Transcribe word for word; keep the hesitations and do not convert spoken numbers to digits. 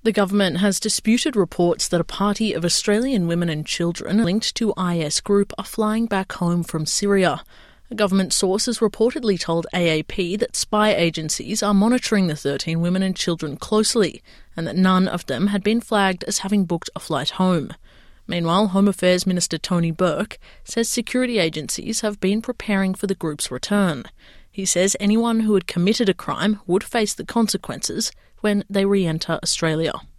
The government has disputed reports that a party of Australian women and children linked to I S group are flying back home from Syria. A government source has reportedly told A A P that spy agencies are monitoring the thirteen women and children closely, and that none of them had been flagged as having booked a flight home. Meanwhile, Home Affairs Minister Tony Burke says security agencies have been preparing for the group's return. He says anyone who had committed a crime would face the consequences when they re-enter Australia.